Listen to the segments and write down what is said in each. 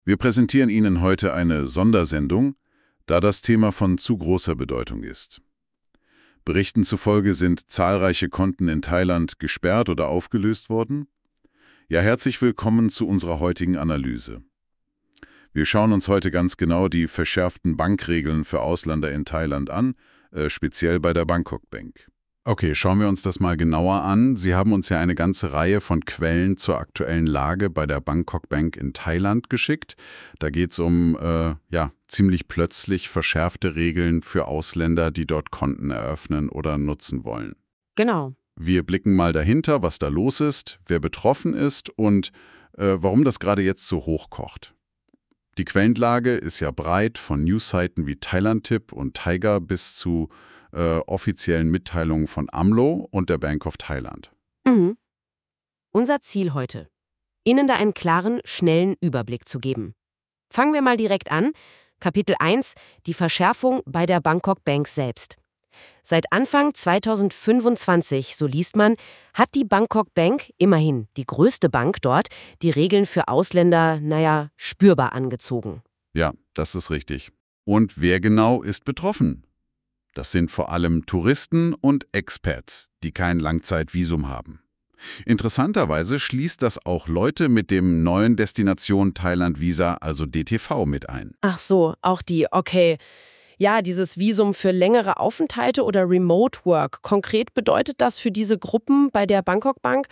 Wir präsentieren Ihnen heute eine Sondersendung, da das Thema von zu großer Bedeutung ist. Berichten zufolge sind zahlreiche Konten in Thailand gesperrt oder aufgelöst worden. Ja, herzlich willkommen zu unserer heutigen Analyse. Wir schauen uns heute ganz genau die verschärften Bankregeln für Ausländer in Thailand an, speziell bei der Bangkok Bank. Okay, schauen wir uns das mal genauer an. Sie haben uns ja eine ganze Reihe von Quellen zur aktuellen Lage bei der Bangkok Bank in Thailand geschickt. Da geht es um ziemlich plötzlich verschärfte Regeln für Ausländer, die dort Konten eröffnen oder nutzen wollen. Genau. Wir blicken mal dahinter, was da los ist, wer betroffen ist und warum das gerade jetzt so hochkocht. Die Quellenlage ist ja breit, von Newsseiten wie Thailandtip und Tiger bis zu offiziellen Mitteilungen von AMLO und der Bank of Thailand. Mhm. Unser Ziel heute: Ihnen da einen klaren, schnellen Überblick zu geben. Fangen wir mal direkt an. Kapitel 1: Die Verschärfung bei der Bangkok Bank selbst. Seit Anfang 2025, so liest man, hat die Bangkok Bank, immerhin die größte Bank dort, die Regeln für Ausländer, spürbar angezogen. Ja, das ist richtig. Und wer genau ist betroffen? Das sind vor allem Touristen und Expats, die kein Langzeitvisum haben. Interessanterweise schließt das auch Leute mit dem neuen Destination Thailand-Visa, also DTV, mit ein. Ach so, auch die, okay. Ja, dieses Visum für längere Aufenthalte oder Remote Work. Konkret bedeutet das für diese Gruppen bei der Bangkok Bank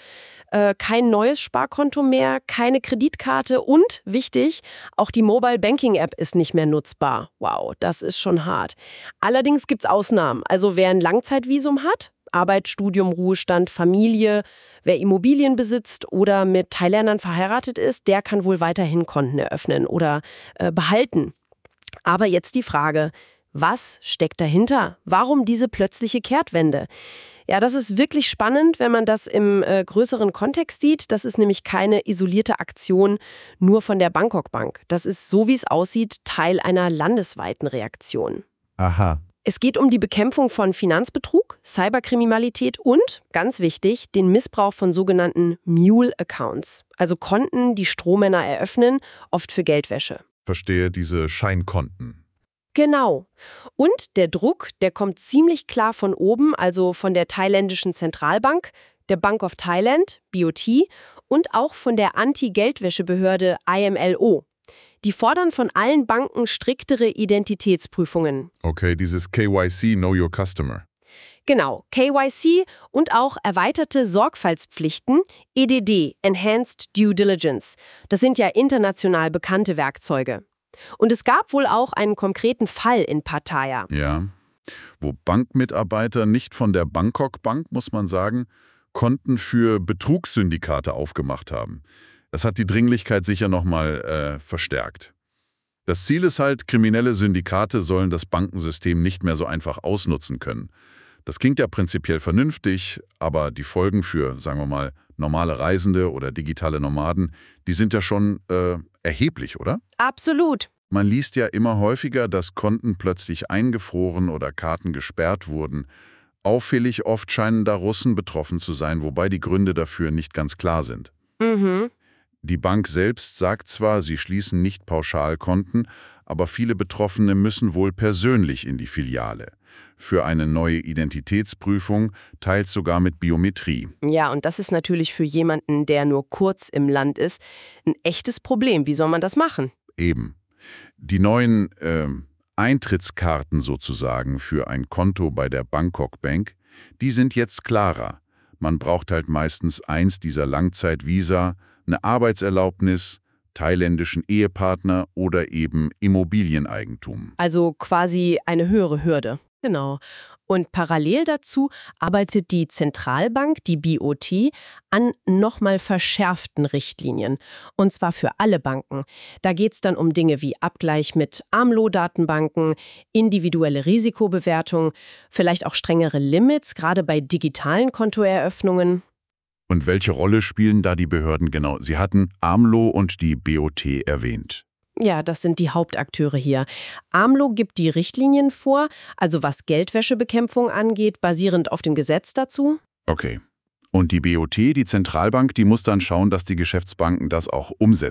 kein neues Sparkonto mehr, keine Kreditkarte und, wichtig, auch die Mobile Banking App ist nicht mehr nutzbar. Wow, das ist schon hart. Allerdings gibt es Ausnahmen. Also wer ein Langzeitvisum hat, Arbeit, Studium, Ruhestand, Familie, wer Immobilien besitzt oder mit Thailändern verheiratet ist, der kann wohl weiterhin Konten eröffnen oder behalten. Aber jetzt die Frage: Was steckt dahinter? Warum diese plötzliche Kehrtwende? Ja, das ist wirklich spannend, wenn man das im größeren Kontext sieht. Das ist nämlich keine isolierte Aktion nur von der Bangkok Bank. Das ist, so wie es aussieht, Teil einer landesweiten Reaktion. Aha. Es geht um die Bekämpfung von Finanzbetrug, Cyberkriminalität und, ganz wichtig, den Missbrauch von sogenannten Mule-Accounts, also Konten, die Strohmänner eröffnen, oft für Geldwäsche. Verstehe, diese Scheinkonten. Genau. Und der Druck, der kommt ziemlich klar von oben, also von der thailändischen Zentralbank, der Bank of Thailand, BOT, und auch von der Anti-Geldwäschebehörde IMLO. Die fordern von allen Banken striktere Identitätsprüfungen. Okay, dieses KYC, Know Your Customer. Genau, KYC und auch erweiterte Sorgfaltspflichten, EDD, Enhanced Due Diligence. Das sind ja international bekannte Werkzeuge. Und es gab wohl auch einen konkreten Fall in Pattaya. Ja, wo Bankmitarbeiter nicht von der Bangkok Bank, muss man sagen, Konten für Betrugssyndikate aufgemacht haben. Das hat die Dringlichkeit sicher nochmal verstärkt. Das Ziel ist halt, kriminelle Syndikate sollen das Bankensystem nicht mehr so einfach ausnutzen können. Das klingt ja prinzipiell vernünftig, aber die Folgen für, sagen wir mal, normale Reisende oder digitale Nomaden, die sind ja schon erheblich, oder? Absolut. Man liest ja immer häufiger, dass Konten plötzlich eingefroren oder Karten gesperrt wurden. Auffällig oft scheinen da Russen betroffen zu sein, wobei die Gründe dafür nicht ganz klar sind. Mhm. Die Bank selbst sagt zwar, sie schließen nicht pauschal Konten, aber viele Betroffene müssen wohl persönlich in die Filiale. Für eine neue Identitätsprüfung, teils sogar mit Biometrie. Ja, und das ist natürlich für jemanden, der nur kurz im Land ist, ein echtes Problem. Wie soll man das machen? Eben. Die neuen Eintrittskarten sozusagen für ein Konto bei der Bangkok Bank, die sind jetzt klarer. Man braucht halt meistens eins dieser Langzeitvisa, eine Arbeitserlaubnis, thailändischen Ehepartner oder eben Immobilieneigentum. Also quasi eine höhere Hürde. Genau. Und parallel dazu arbeitet die Zentralbank, die BOT, an nochmal verschärften Richtlinien. Und zwar für alle Banken. Da geht es dann um Dinge wie Abgleich mit AMLO-Datenbanken, individuelle Risikobewertung, vielleicht auch strengere Limits, gerade bei digitalen Kontoeröffnungen. Und welche Rolle spielen da die Behörden genau? Sie hatten AMLO und die BOT erwähnt. Ja, das sind die Hauptakteure hier. AMLO gibt die Richtlinien vor, also was Geldwäschebekämpfung angeht, basierend auf dem Gesetz dazu. Okay. Und die BOT, die Zentralbank, die muss dann schauen, dass die Geschäftsbanken das auch umsetzen.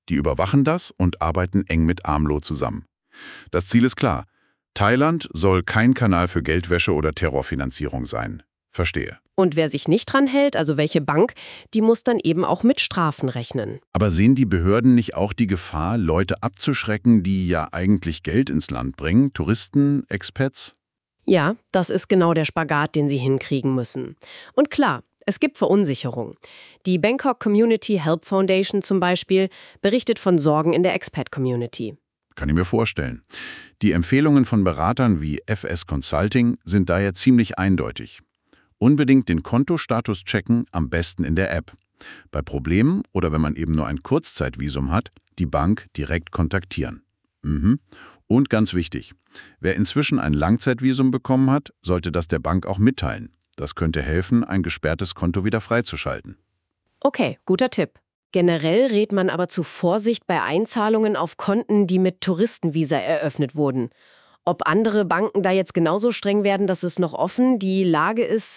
Die überwachen das und arbeiten eng mit AMLO zusammen. Das Ziel ist klar. Thailand soll kein Kanal für Geldwäsche oder Terrorfinanzierung sein. Verstehe. Und wer sich nicht dran hält, also welche Bank, die muss dann eben auch mit Strafen rechnen. Aber sehen die Behörden nicht auch die Gefahr, Leute abzuschrecken, die ja eigentlich Geld ins Land bringen? Touristen, Expats? Ja, das ist genau der Spagat, den sie hinkriegen müssen. Und klar, es gibt Verunsicherung. Die Bangkok Community Help Foundation zum Beispiel berichtet von Sorgen in der Expat-Community. Kann ich mir vorstellen. Die Empfehlungen von Beratern wie FS Consulting sind daher ziemlich eindeutig. Unbedingt den Kontostatus checken, am besten in der App. Bei Problemen oder wenn man eben nur ein Kurzzeitvisum hat, die Bank direkt kontaktieren. Und ganz wichtig, wer inzwischen ein Langzeitvisum bekommen hat, sollte das der Bank auch mitteilen. Das könnte helfen, ein gesperrtes Konto wieder freizuschalten. Okay, guter Tipp. Generell rät man aber zu Vorsicht bei Einzahlungen auf Konten, die mit Touristenvisa eröffnet wurden. Ob andere Banken da jetzt genauso streng werden, das ist noch offen. Die Lage ist,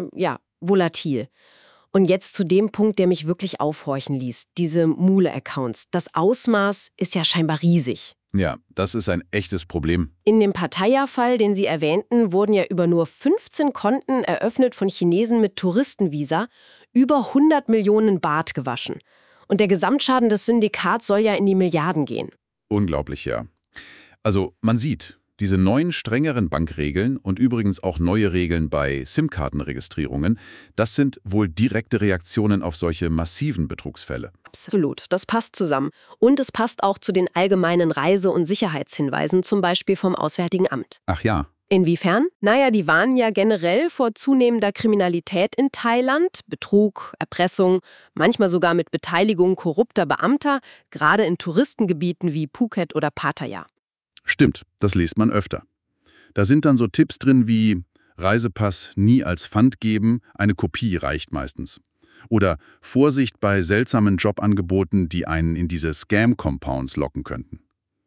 volatil. Und jetzt zu dem Punkt, der mich wirklich aufhorchen ließ. Diese Mule-Accounts. Das Ausmaß ist ja scheinbar riesig. Ja, das ist ein echtes Problem. In dem Pattaya-Fall, den Sie erwähnten, wurden ja über nur 15 Konten eröffnet von Chinesen mit Touristenvisa, über 100 Millionen Baht gewaschen. Und der Gesamtschaden des Syndikats soll ja in die Milliarden gehen. Unglaublich, ja. Also man sieht, diese neuen strengeren Bankregeln und übrigens auch neue Regeln bei SIM-Kartenregistrierungen, das sind wohl direkte Reaktionen auf solche massiven Betrugsfälle. Absolut, das passt zusammen. Und es passt auch zu den allgemeinen Reise- und Sicherheitshinweisen, zum Beispiel vom Auswärtigen Amt. Ach ja. Inwiefern? Naja, die warnen ja generell vor zunehmender Kriminalität in Thailand, Betrug, Erpressung, manchmal sogar mit Beteiligung korrupter Beamter, gerade in Touristengebieten wie Phuket oder Pattaya. Stimmt, das liest man öfter. Da sind dann so Tipps drin wie Reisepass nie als Pfand geben, eine Kopie reicht meistens. Oder Vorsicht bei seltsamen Jobangeboten, die einen in diese Scam-Compounds locken könnten.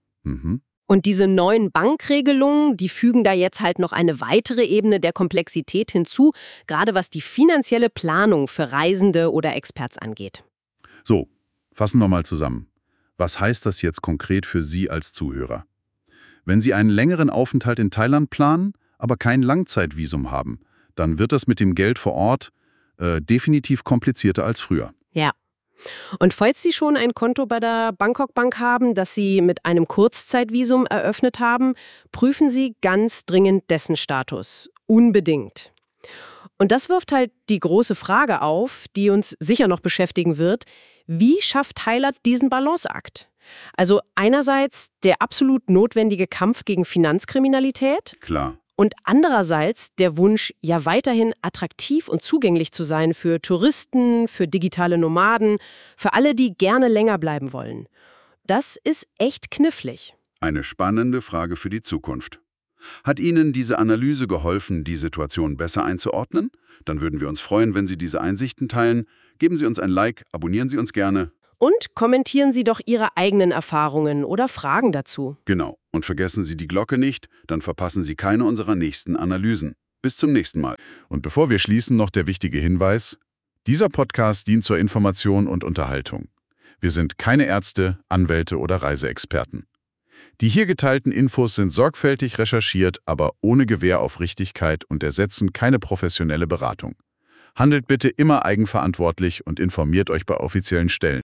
Und diese neuen Bankregelungen, die fügen da jetzt halt noch eine weitere Ebene der Komplexität hinzu, gerade was die finanzielle Planung für Reisende oder Experts angeht. So, fassen wir mal zusammen. Was heißt das jetzt konkret für Sie als Zuhörer? Wenn Sie einen längeren Aufenthalt in Thailand planen, aber kein Langzeitvisum haben, dann wird das mit dem Geld vor Ort definitiv komplizierter als früher. Ja. Und falls Sie schon ein Konto bei der Bangkok Bank haben, das Sie mit einem Kurzzeitvisum eröffnet haben, prüfen Sie ganz dringend dessen Status. Unbedingt. Und das wirft halt die große Frage auf, die uns sicher noch beschäftigen wird. Wie schafft Thailand diesen Balanceakt? Also einerseits der absolut notwendige Kampf gegen Finanzkriminalität. Klar. Und andererseits der Wunsch, ja weiterhin attraktiv und zugänglich zu sein für Touristen, für digitale Nomaden, für alle, die gerne länger bleiben wollen. Das ist echt knifflig. Eine spannende Frage für die Zukunft. Hat Ihnen diese Analyse geholfen, die Situation besser einzuordnen? Dann würden wir uns freuen, wenn Sie diese Einsichten teilen. Geben Sie uns ein Like, abonnieren Sie uns gerne. Und kommentieren Sie doch Ihre eigenen Erfahrungen oder Fragen dazu. Genau. Und vergessen Sie die Glocke nicht, dann verpassen Sie keine unserer nächsten Analysen. Bis zum nächsten Mal. Und bevor wir schließen, noch der wichtige Hinweis. Dieser Podcast dient zur Information und Unterhaltung. Wir sind keine Ärzte, Anwälte oder Reiseexperten. Die hier geteilten Infos sind sorgfältig recherchiert, aber ohne Gewähr auf Richtigkeit und ersetzen keine professionelle Beratung. Handelt bitte immer eigenverantwortlich und informiert euch bei offiziellen Stellen.